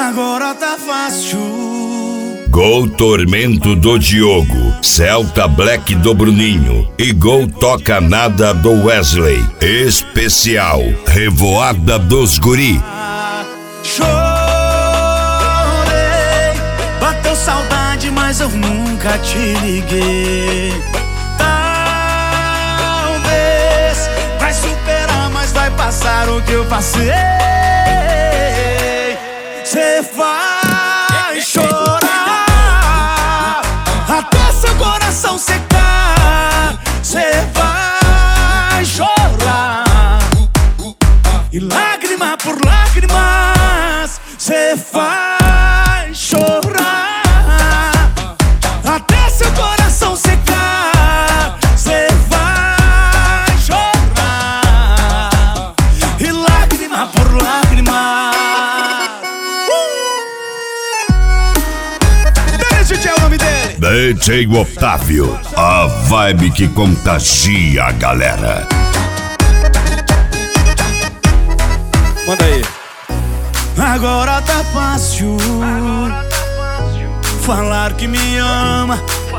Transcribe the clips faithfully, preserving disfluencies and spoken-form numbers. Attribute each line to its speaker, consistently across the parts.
Speaker 1: Agora tá fácil.
Speaker 2: Gol Tormento do Diogo, Celta Black do Bruninho e Gol Toca Nada do Wesley. Especial Revoada dos Guri.
Speaker 1: Chorei, bateu saudade, mas eu nunca te liguei. Talvez vai superar, mas vai passar o que eu passei. Cê vai chorar até seu coração secar. Cê vai chorar e lágrima por lágrimas. Cê vai chorar até seu coração secar. Cê vai chorar e lágrima por lágrima. D J é o nome dele,
Speaker 2: D J Otávio, a vibe que contagia a galera.
Speaker 3: Manda aí.
Speaker 1: Agora tá fácil falar que me ama,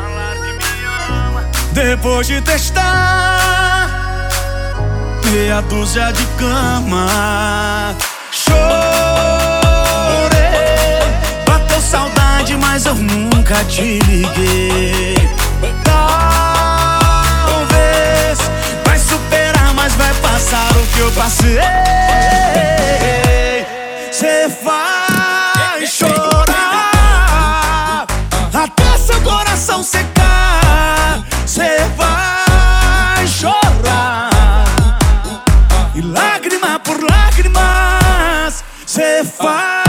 Speaker 1: depois de testar meia dúzia de cama. Chorei, bateu saudade, mas eu nunca te liguei. Talvez vai superar, mas vai passar o que eu passei. Cê vai chorar até seu coração secar. Cê vai chorar e lágrima por lágrimas. Cê vai